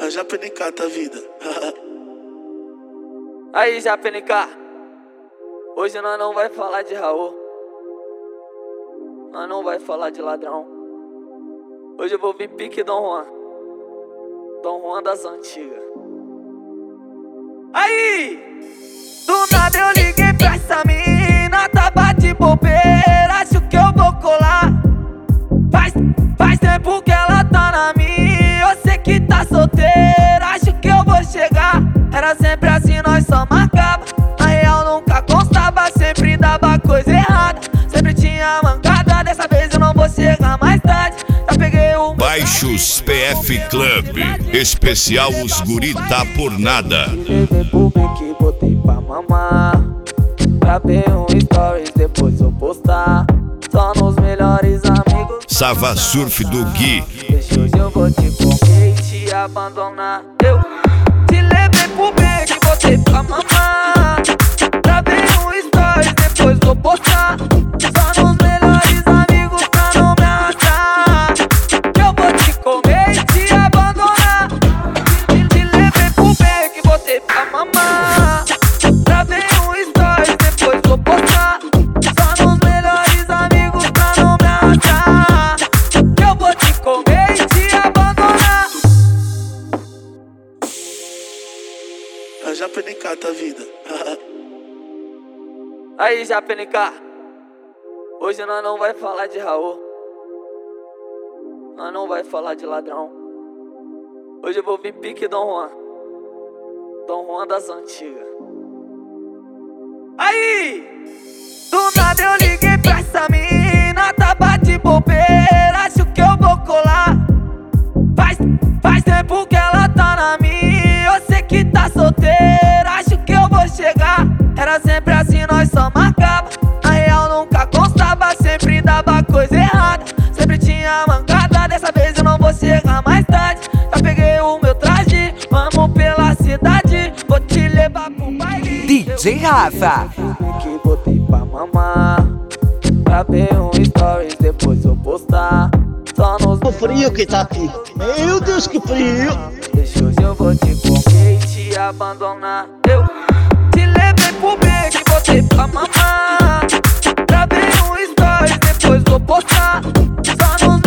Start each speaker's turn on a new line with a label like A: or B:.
A: Já PNK tá vida.
B: Aí, já PNK. Hoje nós não vai falar de Raul. Nós não vai falar de ladrão. Hoje eu vou vir pique Dom Juan. Dom Juan das antigas. Aí! Do nada eu liguei pra essa mina, tava de bobeira, acho que eu vou colar. Faz tempo que ela tá na minha, eu sei que tá solteira, acho que eu vou chegar. Era sempre assim, nós só marcava, na real nunca constava, sempre dava coisa errada, sempre tinha mancada, dessa vez eu não vou chegar mais tarde. Já peguei o
C: Baixos PF Club, especial Os Guri Tá Por Nada.
B: levei pro que botei pra mamar, gravei um stories, depois eu postar, só nos melhores amigos.
C: Sava Surf do Gui.
B: Deixa hoje eu vou te comer e te abandonar. Eu te levei pro que botei pra mamar, gravei um stories, depois vou postar, só nos melhores amigos pra não me arrastar. Eu vou te comer e te abandonar. Te levei pro que botei pra mamar, gravei um stories, depois vou postar, só nos melhores amigos pra não me arrastar. Eu vou te comer e te abandonar.
A: Já PNK tá vida.
B: Aí, já PNK. Hoje nós não vai falar de Raul. Nós não vai falar de ladrão. Hoje eu vou vir pique Dom Juan. Dom Juan das antigas. Aí! Do nada eu liguei pra essa mina, tava de bobeira, acho que eu vou colar. Faz tempo que ela tá na minha, eu sei que tá solteira, acho que eu vou chegar. Era sempre assim, nós só marcava, na real nunca constava, sempre dava coisa errada, sempre tinha mancada, dessa vez eu não vou chegar mais tarde. Já peguei o meu traje, vamos pela cidade, vou te levar pro baile.
D: DJ Rafa.
B: Que botei pra mamar, gravei um stories, depois eu postar, só nos
E: O frio que tá aqui. Meu Deus, que frio!
B: Deixa hoje eu vou te comer e te abandonar. Eu te levei pro que botei pra mamar, gravei um stories, depois vou postar, só nos